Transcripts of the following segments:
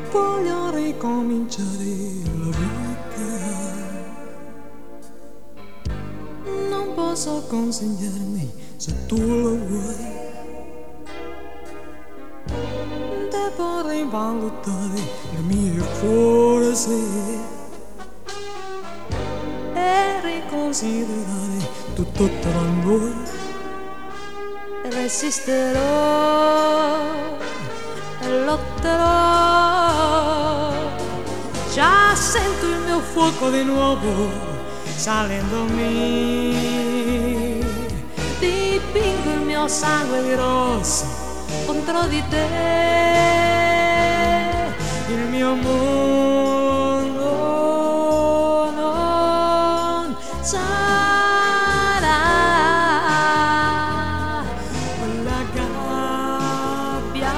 voglio ricominciare la vita. Non posso consegnarmi se tu lo vuoi. Devo rivalutare le mie forze e riconsiderare tutto tra noi. Resisterò e lotterò. Già sento il mio fuoco di nuovo salendomi. Dipingo il mio sangue di rosso contro di te. Il mio mondo non sarà quella gabbia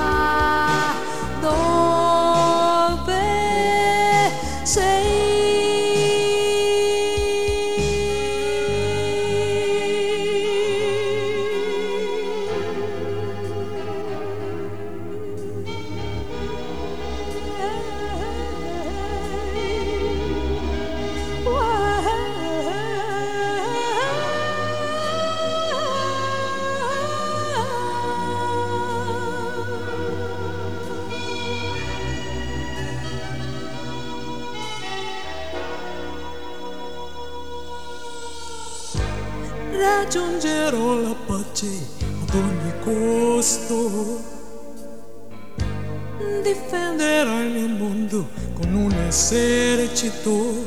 dove sei. Raggiungerò la pace ad ogni costo. Difenderò il mio mondo con un esercito.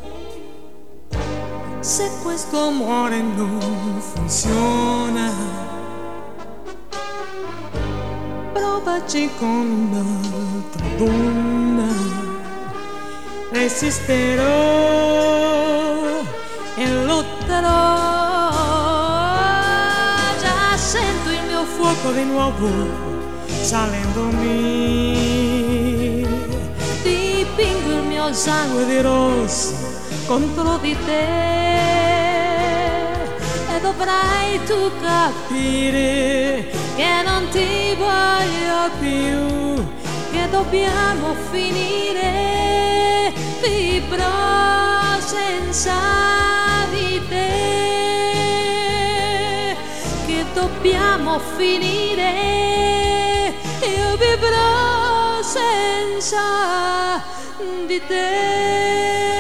Se questo amore non funziona, provaci con un'altra donna. Resisterò e lotterò. Sento il mio fuoco di nuovo salendomi. Dipingo il mio sangue di rosso contro di te. E dovrai tu capire che non ti voglio più, che dobbiamo finire. Vivrò senza di te. Dobbiamo finire, io vivrò senza di te.